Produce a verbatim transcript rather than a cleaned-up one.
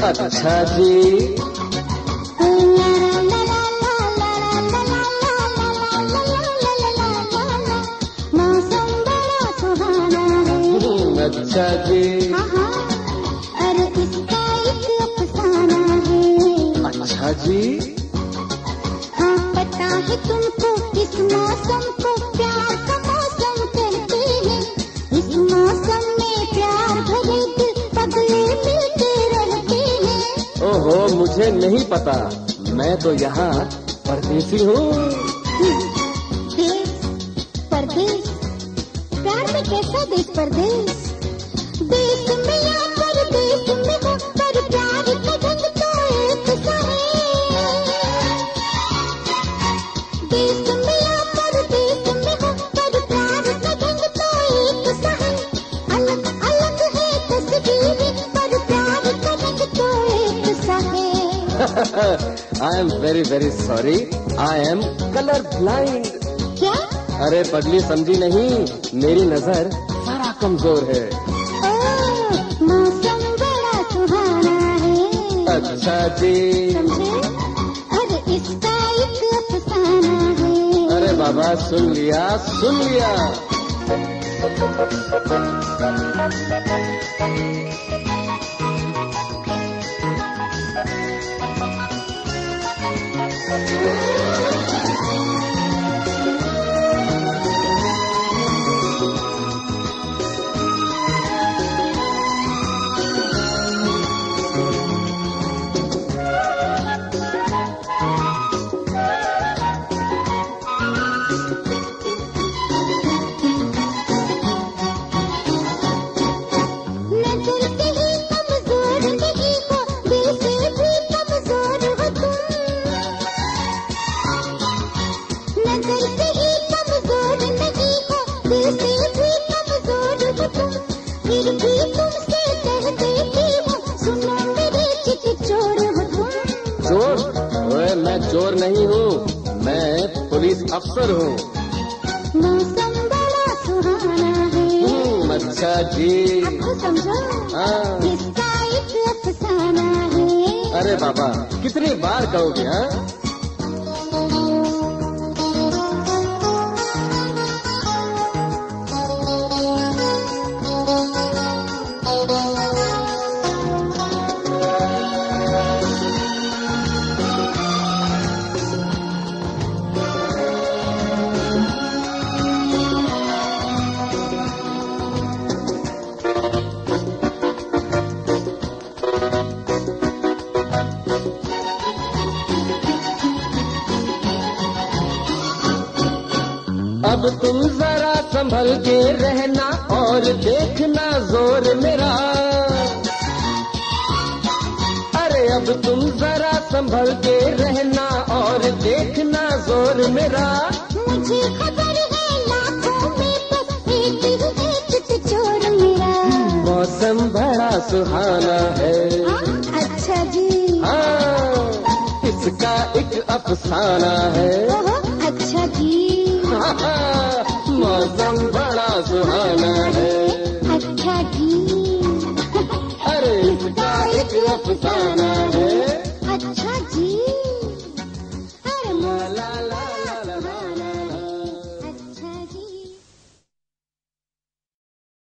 अच्छा जी। मौसम बड़ा सुहाना है। अच्छा जी। हाँ हाँ, अरे इसका एक अफसाना है। अच्छा जी। हाँ पता है तुमको इस मौसम को प्यार का मौसम कहते हैं। इस मौसम में प्यार भरे दिल पगले मिलते रहते हैं। ओहो मुझे नहीं पता, मैं तो यहाँ परदेसी हूँ। देश परदेश, प्यार में कैसा देश परदेश? देश में या परदेश में हो, पर प्यार का ढंग तो एक सा है। देश में या परदेश में हो, पर प्यार का ढंग तो एक सा है। अलग अलग है तस्वीरें, पर प्यार का ढंग तो एक सा है। I am very very sorry, I am colour blind. क्या? अरे पगली समझी नहीं, मेरी नजर जरा कमजोर है। ओह, मौसम बड़ा सुहाना है। अच्छा जी। समझे? अरे इसका एक अफसाना है। अरे बाबा सुन लिया सुन लिया। नजर से ही कमजोर नहीं हो, दिल से भी कमजोर हो तुम। नजर से ही कमजोर नहीं हो, दिल से भी कमजोर हो तुम। फिर भी तुमसे कह देती हूँ, सुनो मेरे चित चोर हो तुम। चोर? ओए मैं चोर नहीं हूँ, मैं पुलिस अफसर हूँ। मौसम बड़ा सुहाना है। हम्म, अच्छा जी। आपको समझो? हाँ। इसका एक अफसाना है। अरे बाबा कितनी बार कहोगे? हाँ अब तुम जरा संभल के रहना और देखना जोर मेरा। अरे अब तुम जरा संभल के रहना और देखना जोर मेरा। मुझे खबर है लाखों में बस एक ही है चित चोर मेरा। मौसम बड़ा सुहाना है। हाँ, अच्छा जी। हाँ इसका एक अफसाना है। ओहो, अच्छा जी। मौसम बड़ा सुहाना है। अच्छा जी। अरे इसका एक